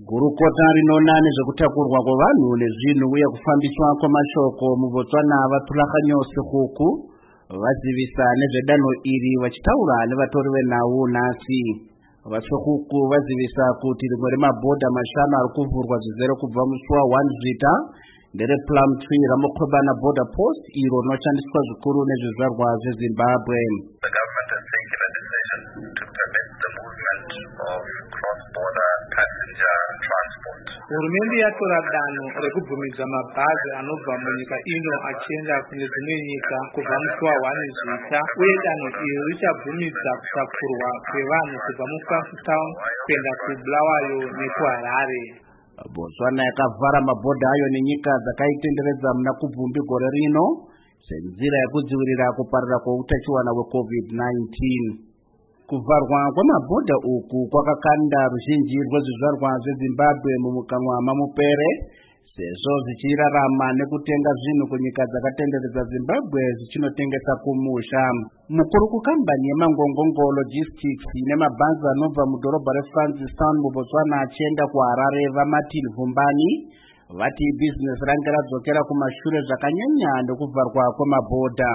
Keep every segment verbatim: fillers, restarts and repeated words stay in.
Gurukota rinona nezvekutakurwa kwavanhu nezvinhu uye kufambiswa kwamashoko muBotswana vatula kanyose huku vazivisa nezvedanho iri vachitaura nevatori venhau nhasi. Vasohuku vazivisa kuti rimwe remabhodha mashanu ari kuvhurwa zvizere kubva musi wa first Zvita ndere Plumtree Ramokhobana border post iro rinoshandiswa zvikuru nezvizvarwa zveZimbabwe. The government has taken a decision to permit the movement of cross-border passenger transport. Hurumende yatora danho rekubvumidza mabhazi anobva munyika ino achienda kune dzimwe nyika kubva musi wa first Zvita, uye danho iri richabvumidza kutakurwa kwevanhu kubva muFrancistown kuenda kuBulawayo nekuHarare. Botswana yakavhara mabhodha ayo nenyika dzakaitenderedza muna kubvumbi gore rino senzira yekudzivirira kuparira kweutachiwana hweCovid nineteen. Kuvharwa kwamabhodha uku kwakakanda ruzhinji rwezvizvarwa zveZimbabwe mumukanwa mamupere sezvo zvichirarama nekutenga zvinhu kunyika dzakatenderedza Zimbabwe zvichinotengesa kumusha. Mukuru kukambani yemangongongo logistics nemabhazi anobva mudhorobha reFrancistown muBotswana achienda kuHarare vaMartin Vumbani vati business range radzokera kumashure zvakanyanya nekuvharwa kwamabhodha.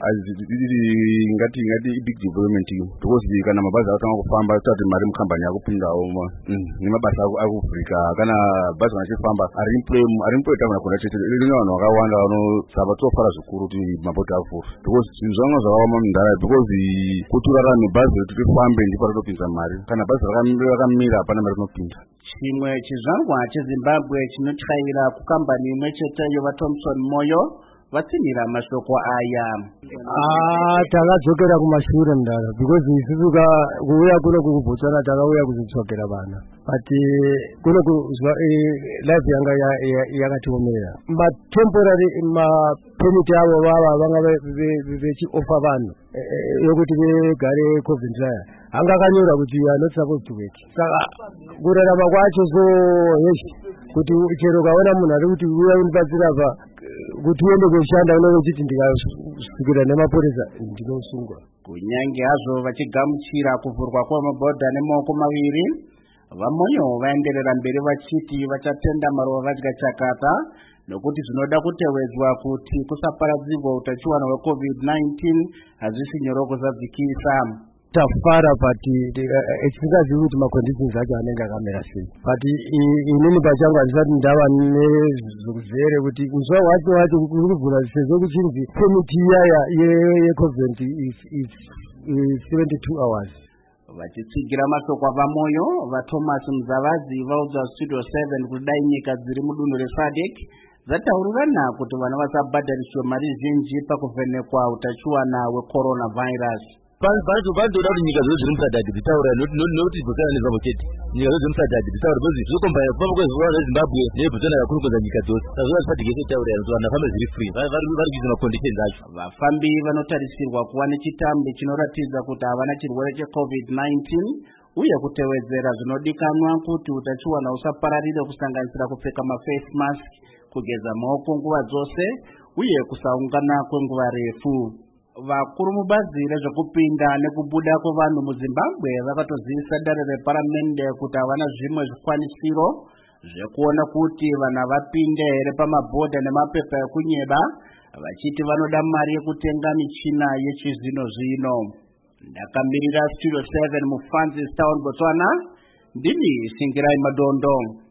Ngati ngati big development because kana mabhazi atanga kufamba tsati mari mukambani yakupindawo nemabasa akuvhurika kana bhazi achifamba ari employ ari employ tamana kuna chete rino vanhu vakawanda vanosaba tofara zvikuru kuti mabhodha avhurwe because zvimwe zvakawama mundara because kuturara nebhazi kuti tifambe ndipo ratopinza mari kana bhazi rakamira hapana mari inopinda. Chimwe chizvarwa cheZimbabwe chinotyaira kukambani imwe chete yevaThomson Moyo vatsinira mashoko aya. Ah, takadzokera kumashure ndara because isusu kuuya kuno kuBotswana takauya kuzotsvagera vana but kuno kuzwa life yanga yakatiomera ma temporary ma permit avo vava vanga vechioffer vanhu yokuti vegare Coventry hanga kanyora kuti you are not supposed to work. Saka kurarama kwacho so heshi kuti chero kaona munhu ari kuti uya unibatsira pa kuti uende kushanda unochiti ndikasvikira nemapurisa ndinosungwa. Kunyange hazvo vachigamuchira kuvhurwa kwamabhodha nemaoko maviri, vamonyo vaenderera mberi vachiti vachatenda maruva vadya chakata nokuti zvinoda kutevedzwa kuti kusaparadzirwa utachiwana hweCovid nineteen hazvisi nyoro kuzadzikisa. Tafara pati echisingazivi kuti maconditions acho anenge akamira sei but inini pachangu handisati ndava nezvekuzere kuti musi wacho wacho kuri kuvhura sezvo kuchinzi permit iyaya yeCovid is seventy-two hours. Vachitsigira mashoko avamoyo vaThomas Muzavazi vaudza Studio seven kuti dai nyika dziri mudunhu reSADC dzataurirana kuti vana vasabhadhariswe mari zhinji pakuvhenekwa utachiwana hwecoronavirus. Panzo panzo kuti nyika dzose dziri musadhadhi dzitaura noti Botswana nezvavoketi nyika dzose dziri musadhadhi dzitaura because zvokombaya pamwe kwezuva reZimbabwe neBotswana yakurukodza nyika dzose saka sadhg yetaura yanzi vanhu vafambe zviri free vari kuita maconditions acho. Vafambi vanotarisirwa kuva nechitambi chinoratidza kuti havana chirwere cheCovid nineteen uye kutevedzera zvinodikanwa kuti utachiwana husapararire kusanganisira kupfeka maface mask, kugeza maoko nguva dzose uye kusaungana kwenguva refu. Vakuru mubazi rezvekupinda nekubuda kwevanhu muZimbabwe vakatozivisa dare reparamende kuti havana zvimwe zvikwanisiro zvekuona kuti vanhu vapinde here pamabhodha nemapepa ekunyeba, vachiti vanoda mari yekutenga michina yechizvino zvino. Ndakamirira Studio seven muFrancistown Botswana, ndini Singirai Madondo.